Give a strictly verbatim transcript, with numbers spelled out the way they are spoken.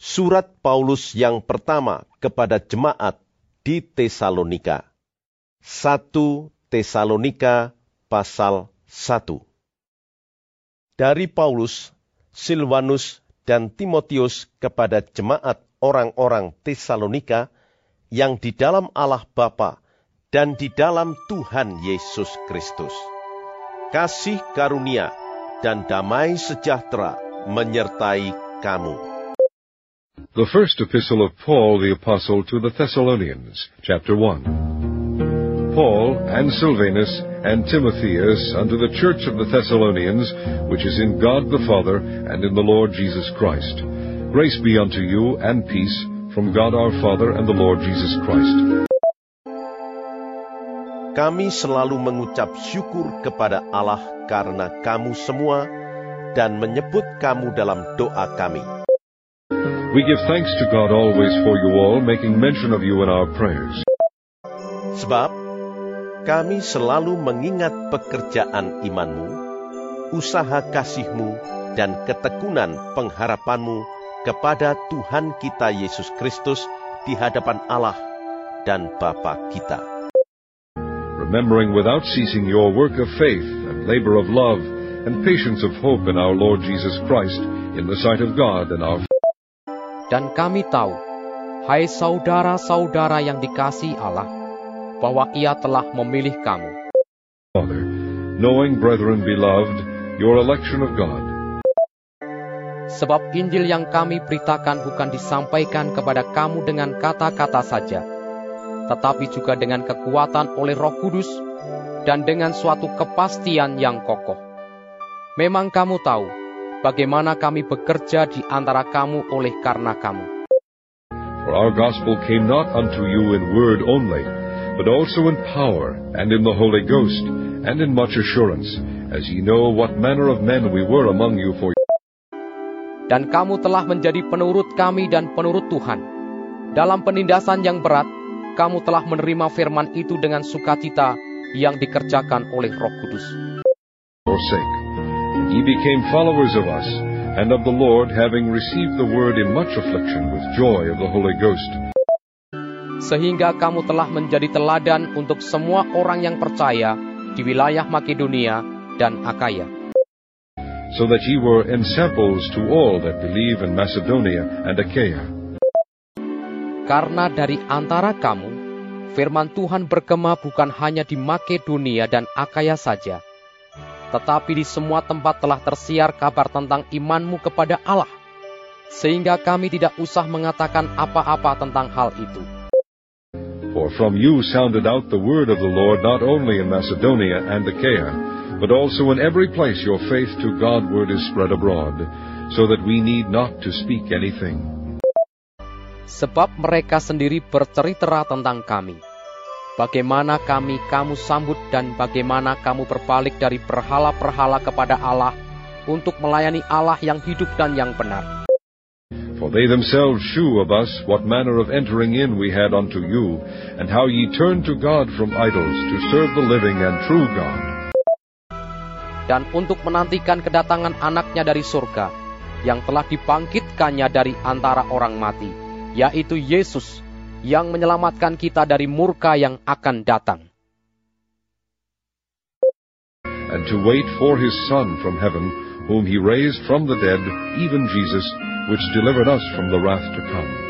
Surat Paulus yang pertama kepada jemaat di Tesalonika. satu Tesalonika pasal satu. Dari Paulus, Silvanus, dan Timotius kepada jemaat orang-orang Tesalonika yang di dalam Allah Bapa dan di dalam Tuhan Yesus Kristus. Kasih karunia dan damai sejahtera menyertai kamu. The first epistle of Paul the Apostle to the Thessalonians, chapter one. Paul and Silvanus and Timotheus unto the church of the Thessalonians, which is in God the Father and in the Lord Jesus Christ. Grace be unto you and peace from God our Father and the Lord Jesus Christ. Kami selalu mengucap syukur kepada Allah karena kamu semua dan menyebut kamu dalam doa kami. We give thanks to God always for you all, making mention of you in our prayers. Sebab kami selalu mengingat pekerjaan imanmu, usaha kasihmu, dan ketekunan pengharapanmu kepada Tuhan kita Yesus Kristus di hadapan Allah dan Bapa kita. Remembering without ceasing your work of faith and labor of love and patience of hope in our Lord Jesus Christ in the sight of God and our Dan kami tahu, hai saudara-saudara yang dikasihi Allah, bahwa Ia telah memilih kamu. Father, knowing, brethren beloved, your election of God. Sebab Injil yang kami beritakan bukan disampaikan kepada kamu dengan kata-kata saja, tetapi juga dengan kekuatan oleh Roh Kudus dan dengan suatu kepastian yang kokoh. Memang kamu tahu bagaimana kami bekerja di antara kamu oleh karena kamu. For our gospel came not unto you in word only, but also in power, and in the Holy Ghost, and in much assurance, as ye know what manner of men we were among you for. Dan kamu telah menjadi penurut kami dan penurut Tuhan. Dalam penindasan yang berat, kamu telah menerima firman itu dengan sukacita yang dikerjakan oleh Roh Kudus. For sake, ye became followers of us, and of the Lord, having received the word in much affliction with joy of the Holy Ghost. Sehingga kamu telah menjadi teladan untuk semua orang yang percaya di wilayah Makedonia dan Akaya. So that ye were ensamples to all that believe in Macedonia and Achaia. Karena dari antara kamu, firman Tuhan bergema bukan hanya di Makedonia dan Akaya saja, tetapi di semua tempat telah tersiar kabar tentang imanmu kepada Allah, sehingga kami tidak usah mengatakan apa-apa tentang hal itu. For from you sounded out the word of the Lord not only in Macedonia and Achaia, but also in every place your faith to Godward is spread abroad, so that we need not to speak anything. Sebab mereka sendiri bercerita tentang kami, bagaimana kami kamu sambut dan bagaimana kamu berbalik dari berhala-berhala kepada Allah untuk melayani Allah yang hidup dan yang benar. For they themselves shew of us what manner of entering in we had unto you, and how ye turned to God from idols to serve the living and true God. Dan untuk menantikan kedatangan anaknya dari surga, yang telah dibangkitkannya dari antara orang mati, yaitu Yesus, yang menyelamatkan kita dari murka yang akan datang. And to wait for his Son from heaven, whom he raised from the dead, even Jesus, which delivered us from the wrath to come.